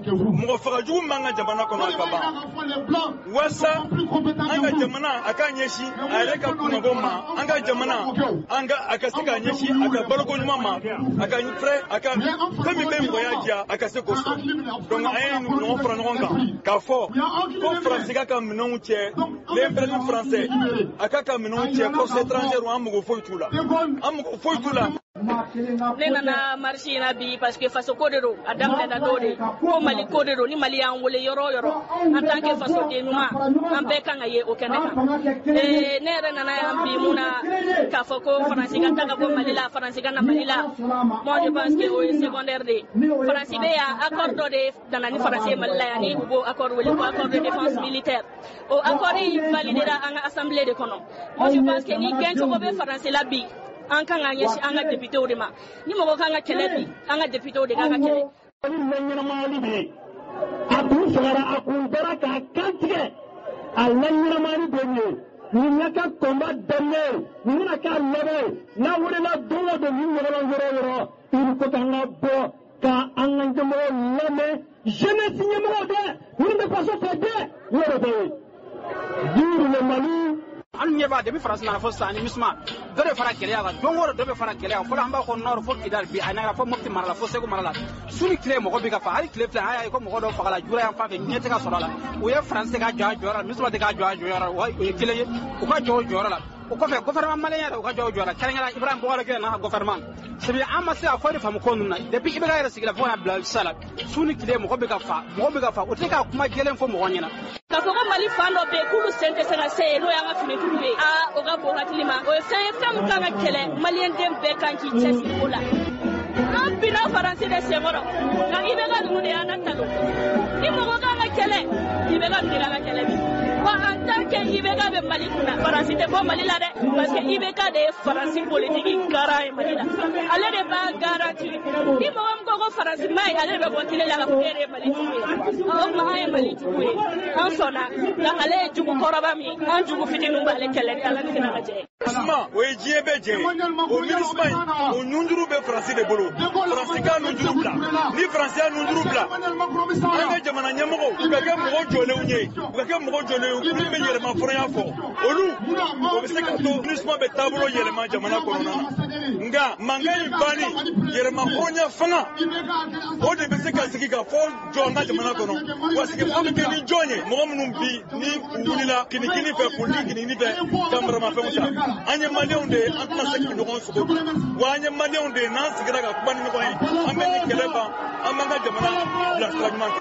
mo fagaju manga jamana kono akaba wasa anga jamana akanyeshi areka kunogoma anga jamana anga akasika nyeshi akabaroko nyuma aka frère aka fami bembo yaja akaseko so donc ayen no franonga ka fo ko français ka minon che l'impérial français aka minon che ko étranger ou amugo foitula nena marché na bi parce que faso kodero adam na dode ko mali kodero ni mali an wole yoro en tant que faso de numa an be kan aye o keneka ne rena na an bi muna ka foko français ka taga ko mali la français ka na mali la moi je pense que au secondaire de français be ya accord de dans ni français mali la ni bo accord wole ko accord de défense militaire o accord yi validera en assemblée de kono moi je pense que ni gencho ko be français la bi an kan anyeshi an ga député o de ma ni mo kan ga kelebi an ga député o de ga kele ni mali bi atu sara akun dara ka kantige Allah mali be ni nyaka komba danne ni na ka lebe na wure la dowo de ni yoro il ko tanga bo ka an ga mo lame jeunesse ni mo de ni be paso fede yoro de duru le mali an nyeba de bi France na fo sani misma dore fara kele ya dongoro do be fara kele ya fo amba ko nor fo kidal bi ana fo mokti marala fo sego marala suni kle mo ko bi ka fa hari kle fla ay ko mo do fagala jura ya fa fe nyete ka sorala o ye France ka jora misma de ka jora wa o ye kele o ka jora la o ko fe gouvernement malien o ka jora kala Ibrahim Boubacar ke na gouvernement sebi amasi a fo de fam ko nuna de bi be ga sigila fo na bla sala suni kle mo ko bi ka fa o te ka kuma gelen fo mo wonyena ka ko mali fando be kulu sente sanga se no ya nga fini tulu a o ga bo hatilima o fem kanga kele malien dem be kanki chesi ola an bina faransi de semoro na ibe ga dumude ana talo ni mo ga nga kele ibe ga ndira ga kele bi wa en tant que ibe ga be mali kuna faransi de ko mali la de parce que ibe ga de faransi politique gara e mali la ale de ba garanti ni mo ko faransi mai ale be kontine la ga fere mali o ma ay mali tuwe an sona la ale jugu koroba mi an jugu fitinu ba le kele ala ni na je asma o jiebe je o ministre o nyunduru be faransi de bolo faransi ka nyunduru bla ni faransi nyunduru bla anga jamana nyamogo ugaga mo jole unye ugaga mo jole ukuri be yele ma foroya fo olu o be se ka to ministre be tabulo yele ma jamana ko nana nga mangai bani yele ma foronya fanga o de be se ka sigi ka fo jonga jamana ko no wasike fo ke ni jonye mo munum bi ni ulila kini fe kulli kini fe kamra ma fe muta anye malionde antna sekki no gon suko wa anye malionde nan sigira ga kubani no ko ameni keleba amanga jamana la